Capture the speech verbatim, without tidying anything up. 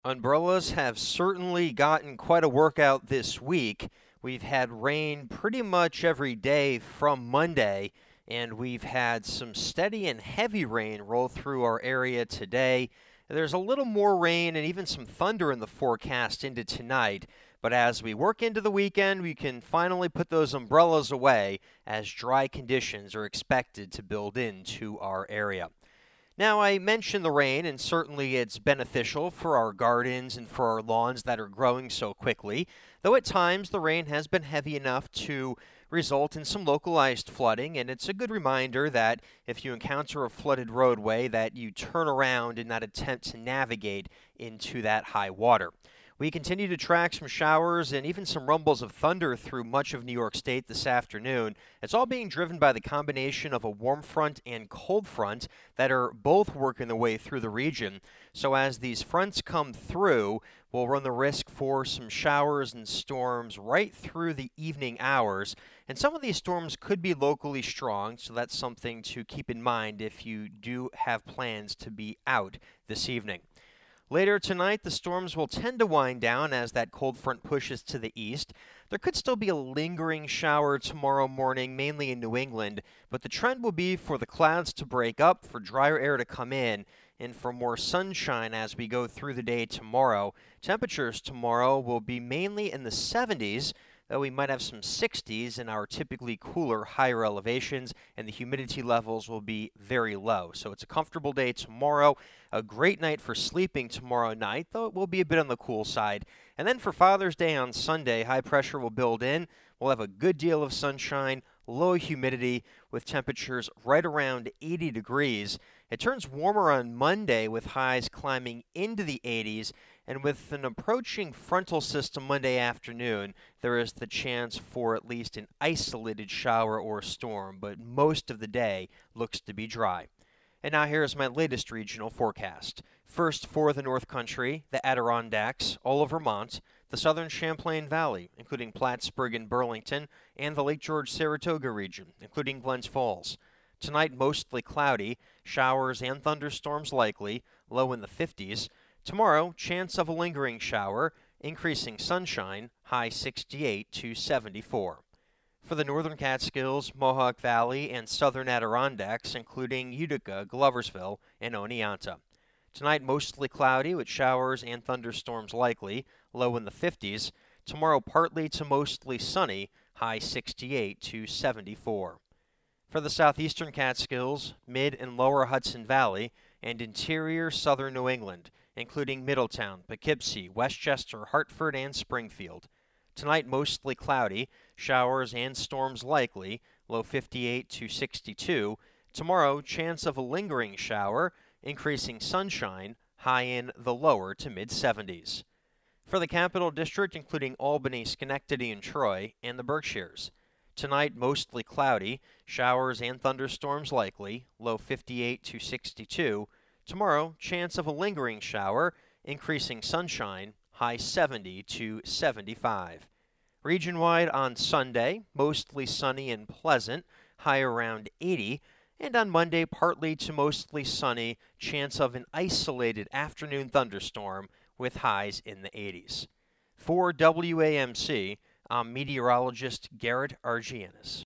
Umbrellas have certainly gotten quite a workout this week. We've had rain pretty much every day from Monday, and we've had some steady and heavy rain roll through our area today. There's a little more rain and even some thunder in the forecast into tonight, but as we work into the weekend, we can finally put those umbrellas away as dry conditions are expected to build into our area. Now, I mentioned the rain, and certainly it's beneficial for our gardens and for our lawns that are growing so quickly, though at times the rain has been heavy enough to result in some localized flooding, and it's a good reminder that if you encounter a flooded roadway that you turn around and not attempt to navigate into that high water. We continue to track some showers and even some rumbles of thunder through much of New York State this afternoon. It's all being driven by the combination of a warm front and cold front that are both working their way through the region. So as these fronts come through, we'll run the risk for some showers and storms right through the evening hours. And some of these storms could be locally strong, so that's something to keep in mind if you do have plans to be out this evening. Later tonight, the storms will tend to wind down as that cold front pushes to the east. There could still be a lingering shower tomorrow morning, mainly in New England, but the trend will be for the clouds to break up, for drier air to come in, and for more sunshine as we go through the day tomorrow. Temperatures tomorrow will be mainly in the seventies, though we might have some sixties in our typically cooler, higher elevations, and the humidity levels will be very low. So it's a comfortable day tomorrow, a great night for sleeping tomorrow night, though it will be a bit on the cool side. And then for Father's Day on Sunday, high pressure will build in. We'll have a good deal of sunshine, low humidity, with temperatures right around eighty degrees. It turns warmer on Monday with highs climbing into the eighties, and with an approaching frontal system Monday afternoon, there is the chance for at least an isolated shower or storm, but most of the day looks to be dry. And now here is my latest regional forecast. First for the North Country, the Adirondacks, all of Vermont, the southern Champlain Valley, including Plattsburgh and Burlington, and the Lake George-Saratoga region, including Glens Falls. Tonight, mostly cloudy, showers and thunderstorms likely, low in the fifties. Tomorrow, chance of a lingering shower, increasing sunshine, high sixty-eight to seventy-four. For the northern Catskills, Mohawk Valley, and southern Adirondacks, including Utica, Gloversville, and Oneonta. Tonight, mostly cloudy with showers and thunderstorms likely, low in the fifties. Tomorrow, partly to mostly sunny, high sixty-eight to seventy-four. For the southeastern Catskills, mid and lower Hudson Valley, and interior southern New England, including Middletown, Poughkeepsie, Westchester, Hartford, and Springfield. Tonight, mostly cloudy, showers and storms likely, low fifty-eight to sixty-two. Tomorrow, chance of a lingering shower, increasing sunshine, high in the lower to mid-seventies. For the Capital District, including Albany, Schenectady, and Troy, and the Berkshires. Tonight, mostly cloudy, showers and thunderstorms likely, low fifty-eight to sixty-two. Tomorrow, chance of a lingering shower, increasing sunshine, high seventy to seventy-five. Region-wide on Sunday, mostly sunny and pleasant, high around eighty. And on Monday, partly to mostly sunny, chance of an isolated afternoon thunderstorm with highs in the eighties. For W A M C, I'm meteorologist Garrett Argianis.